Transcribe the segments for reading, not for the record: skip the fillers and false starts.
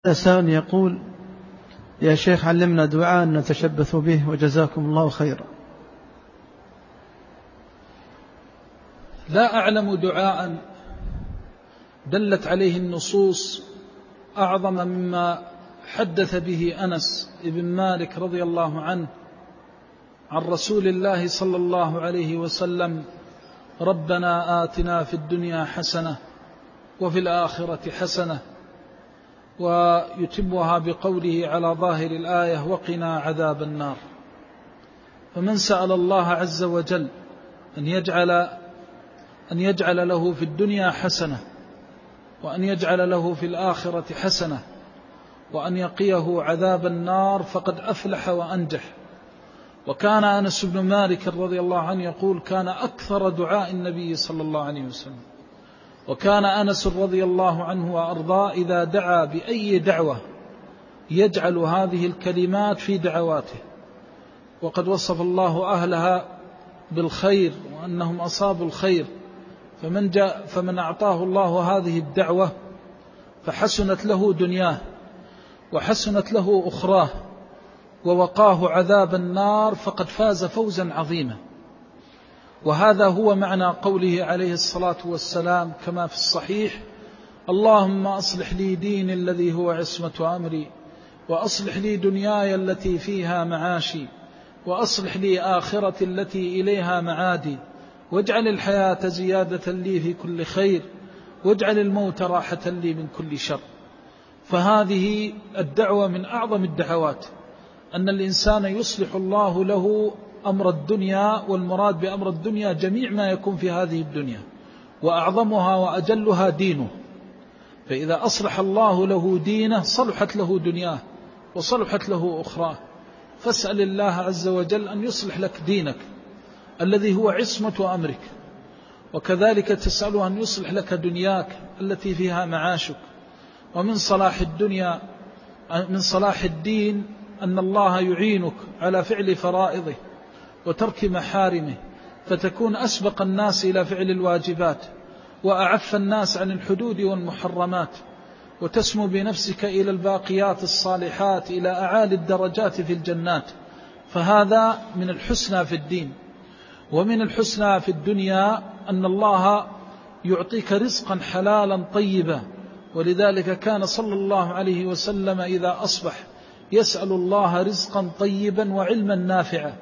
سائل يقول: يا شيخ علمنا دعاء نتشبث به وجزاكم الله خيرا. لا أعلم دعاء دلت عليه النصوص أعظم مما حدث به أنس بن مالك رضي الله عنه عن رسول الله صلى الله عليه وسلم: ربنا آتنا في الدنيا حسنة وفي الآخرة حسنة، ويتمها بقوله على ظاهر الآية: وقنا عذاب النار. فمن سأل الله عز وجل أن يجعل له في الدنيا حسنة، وأن يجعل له في الآخرة حسنة، وأن يقيه عذاب النار، فقد أفلح وأنجح. وكان أنس بن مالك رضي الله عنه يقول: كان أكثر دعاء النبي صلى الله عليه وسلم. وكان أنس رضي الله عنه وأرضاه إذا دعا بأي دعوة يجعل هذه الكلمات في دعواته، وقد وصف الله أهلها بالخير وأنهم أصابوا الخير. فمن أعطاه الله هذه الدعوة فحسنت له دنياه وحسنت له أخراه ووقاه عذاب النار، فقد فاز فوزا عظيما. وهذا هو معنى قوله عليه الصلاة والسلام كما في الصحيح: اللهم أصلح لي ديني الذي هو عصمة أمري، وأصلح لي دنياي التي فيها معاشي، وأصلح لي آخرتي التي إليها معادي، واجعل الحياة زيادة لي في كل خير، واجعل الموت راحة لي من كل شر. فهذه الدعوة من أعظم الدعوات، أن الإنسان يصلح الله له أمر الدنيا، والمراد بأمر الدنيا جميع ما يكون في هذه الدنيا، وأعظمها وأجلها دينه. فإذا أصلح الله له دينه صلحت له دنياه وصلحت له أخراه. فاسأل الله عز وجل أن يصلح لك دينك الذي هو عصمة أمرك، وكذلك تسأله أن يصلح لك دنياك التي فيها معاشك. ومن صلاح الدنيا من صلاح الدين أن الله يعينك على فعل فرائضه وترك محارمه، فتكون أسبق الناس إلى فعل الواجبات، وأعف الناس عن الحدود والمحرمات، وتسمو بنفسك إلى الباقيات الصالحات، إلى أعالي الدرجات في الجنات. فهذا من الحسنى في الدين. ومن الحسنى في الدنيا أن الله يعطيك رزقا حلالا طيبا، ولذلك كان صلى الله عليه وسلم إذا أصبح يسأل الله رزقا طيبا وعلما نافعا.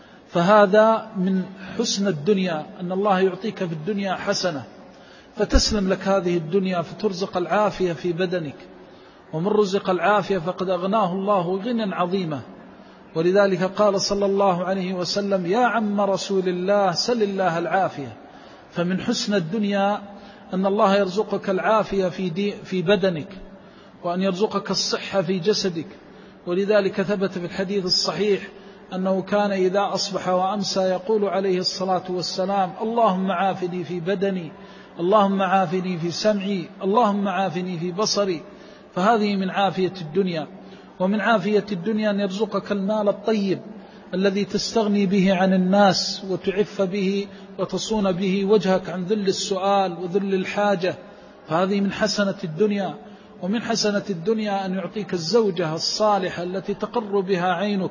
فهذا من حسن الدنيا، أن الله يعطيك في الدنيا حسنة، فتسلم لك هذه الدنيا، فترزق العافية في بدنك. ومن رزق العافية فقد أغناه الله غنى عظيما. ولذلك قال صلى الله عليه وسلم: يا عم رسول الله سل الله العافية. فمن حسن الدنيا أن الله يرزقك العافية في بدنك، وأن يرزقك الصحة في جسدك. ولذلك ثبت في الحديث الصحيح أنه كان إذا أصبح وأمسى يقول عليه الصلاة والسلام: اللهم عافني في بدني، اللهم عافني في سمعي، اللهم عافني في بصري. فهذه من عافية الدنيا. ومن عافية الدنيا أن يرزقك المال الطيب الذي تستغني به عن الناس وتعف به وتصون به وجهك عن ذل السؤال وذل الحاجة. فهذه من حسنة الدنيا. ومن حسنة الدنيا أن يعطيك الزوجة الصالحة التي تقر بها عينك،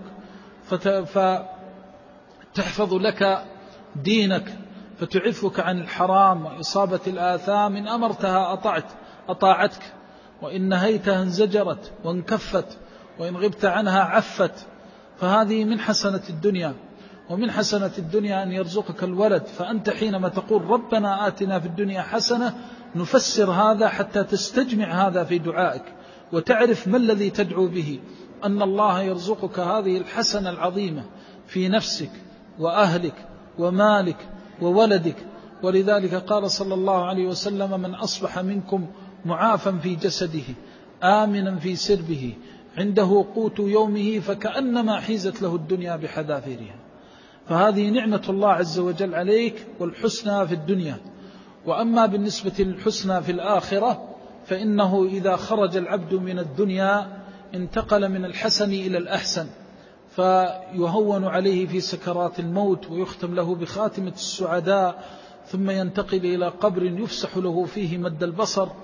فتحفظ لك دينك، فتعفك عن الحرام وإصابة الآثام. إن أمرتها أطاعتك، وإن نهيتها انزجرت وانكفت، وإن غبت عنها عفت. فهذه من حسنة الدنيا. ومن حسنة الدنيا أن يرزقك الولد، فأنت حينما تقول ربنا آتنا في الدنيا حسنة نفسر هذا حتى تستجمع هذا في دعائك، وتعرف ما الذي تدعو به، أن الله يرزقك هذه الحسنة العظيمة في نفسك وأهلك ومالك وولدك. ولذلك قال صلى الله عليه وسلم: من أصبح منكم معافا في جسده آمنا في سربه عنده قوت يومه فكأنما حيزت له الدنيا بحذافيرها. فهذه نعمة الله عز وجل عليك، والحسنى في الدنيا. وأما بالنسبة للحسنى في الآخرة فإنه إذا خرج العبد من الدنيا انتقل من الحسن إلى الأحسن، فيهون عليه في سكرات الموت، ويختم له بخاتمة السعداء، ثم ينتقل إلى قبر يفسح له فيه مد البصر،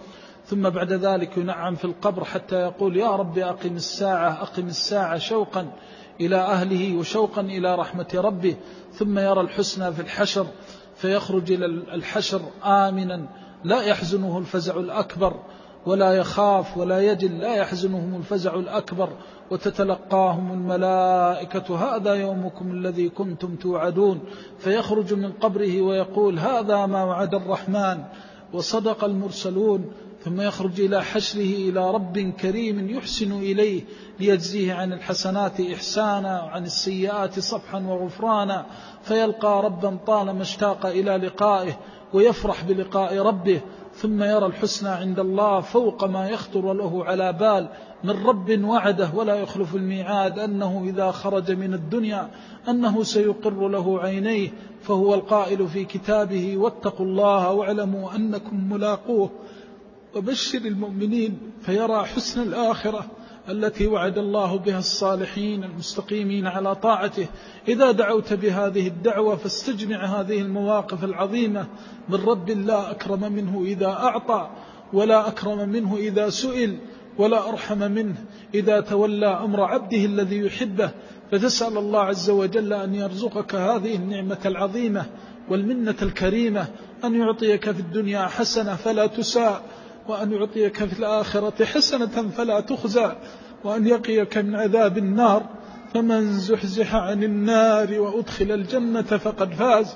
ثم بعد ذلك ينعم في القبر حتى يقول يا رب أقم الساعة شوقا إلى أهله وشوقا إلى رحمة ربه. ثم يرى الحسنى في الحشر فيخرج إلى الحشر آمنا لا يحزنه الفزع الأكبر، ولا يخاف ولا يجل، لا يحزنهم الفزع الأكبر، وتتلقاهم الملائكة هذا يومكم الذي كنتم توعدون. فيخرج من قبره ويقول هذا ما وعد الرحمن وصدق المرسلون. ثم يخرج إلى حشره إلى رب كريم يحسن إليه ليجزيه عن الحسنات إحسانا وعن السيئات صفحا وغفرانا، فيلقى ربا طالما اشتاق إلى لقائه ويفرح بلقاء ربه. ثم يرى الحسنى عند الله فوق ما يخطر له على بال من رب وعده ولا يخلف الميعاد أنه إذا خرج من الدنيا أنه سيقر له عينيه، فهو القائل في كتابه واتقوا الله واعلموا أنكم ملاقوه وبشر المؤمنين. فيرى حسن الآخرة التي وعد الله بها الصالحين المستقيمين على طاعته. إذا دعوت بهذه الدعوة فاستجمع هذه المواقف العظيمة من رب لا أكرم منه إذا أعطى، ولا أكرم منه إذا سئل، ولا أرحم منه إذا تولى أمر عبده الذي يحبه. فتسأل الله عز وجل أن يرزقك هذه النعمة العظيمة والمنة الكريمة، أن يعطيك في الدنيا حسنة فلا تساء، وأن يعطيك في الآخرة حسنة فلا تخزى، وأن يقيك من عذاب النار. فمن زحزح عن النار وأدخل الجنة فقد فاز.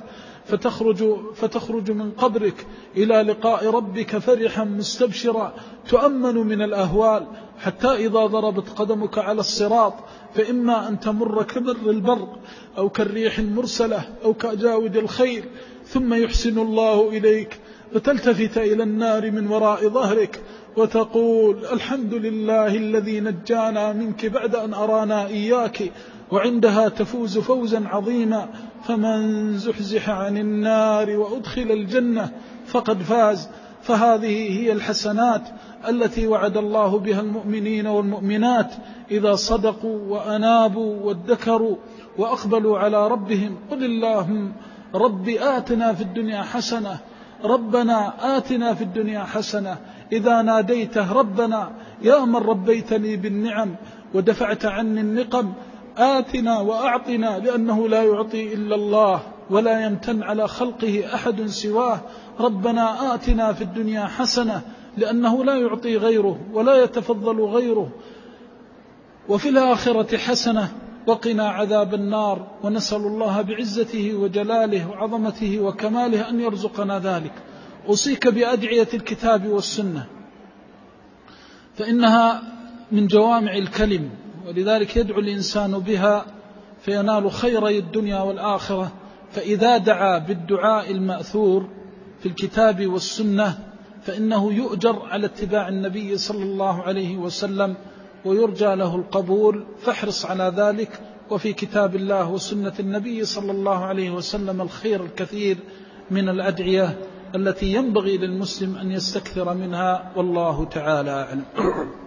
فتخرج من قبرك إلى لقاء ربك فرحا مستبشرا تؤمن من الأهوال، حتى إذا ضربت قدمك على الصراط فإما أن تمر كمر البرق أو كالريح المرسلة أو كأجاود الخيل، ثم يحسن الله إليك فتلتفت إلى النار من وراء ظهرك وتقول الحمد لله الذي نجانا منك بعد أن أرانا إياك، وعندها تفوز فوزا عظيما. فمن زحزح عن النار وأدخل الجنة فقد فاز. فهذه هي الحسنات التي وعد الله بها المؤمنين والمؤمنات إذا صدقوا وأنابوا وادكروا وأقبلوا على ربهم. قل اللهم رب آتنا في الدنيا حسنة، ربنا آتنا في الدنيا حسنة. إذا ناديته ربنا يا من ربيتني بالنعم ودفعت عني النقم آتنا وأعطنا، لأنه لا يعطي إلا الله ولا يمتن على خلقه أحد سواه. ربنا آتنا في الدنيا حسنة، لأنه لا يعطي غيره ولا يتفضل غيره. وفي الآخرة حسنة، وقنا عذاب النار. ونسأل الله بعزته وجلاله وعظمته وكماله أن يرزقنا ذلك. أوصيك بأدعية الكتاب والسنة، فإنها من جوامع الكلم، ولذلك يدعو الإنسان بها فينال خيري الدنيا والآخرة. فإذا دعا بالدعاء المأثور في الكتاب والسنة فإنه يؤجر على اتباع النبي صلى الله عليه وسلم ويرجى له القبول، فاحرص على ذلك. وفي كتاب الله وسنة النبي صلى الله عليه وسلم الخير الكثير من الأدعية التي ينبغي للمسلم أن يستكثر منها، والله تعالى أعلم.